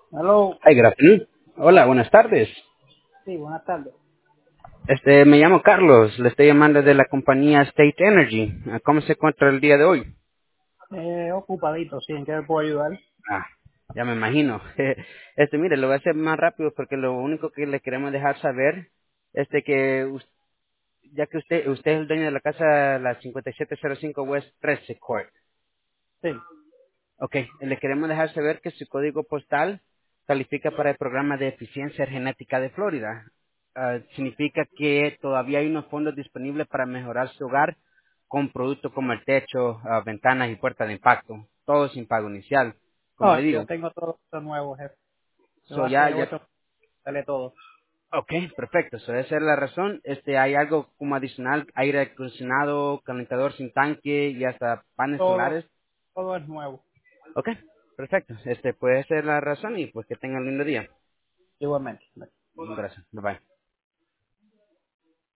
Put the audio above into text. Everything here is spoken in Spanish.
Hello. Hi, good afternoon. Hola, buenas tardes. Sí, buenas tardes. Me llamo Carlos, le estoy llamando de la compañía State Energy. ¿Cómo se encuentra el día de hoy? Ocupadito, sí, ¿en qué me puedo ayudar? Ah, ya me imagino. Mire, lo voy a hacer más rápido porque lo único que le queremos dejar saber, ya que usted es el dueño de la casa, la 5705 West 13 Court. Sí. Ok, le queremos dejar saber que su código postal califica para el programa de eficiencia genética de Florida. Significa que todavía hay unos fondos disponibles para mejorar su hogar con productos como el techo, ventanas y puertas de impacto, todo sin pago inicial. Como No, le yo digo, tengo todo esto nuevo, jefe. Yo so ya, hace ya, 8 sale todo. ok, perfecto, so esa es la razón. Hay algo como adicional, aire acondicionado, calentador sin tanque y hasta paneles Todo, solares. todo es nuevo. Ok, perfecto, puede ser la razón y pues que tenga un lindo día. Igualmente. Gracias. Bye bye.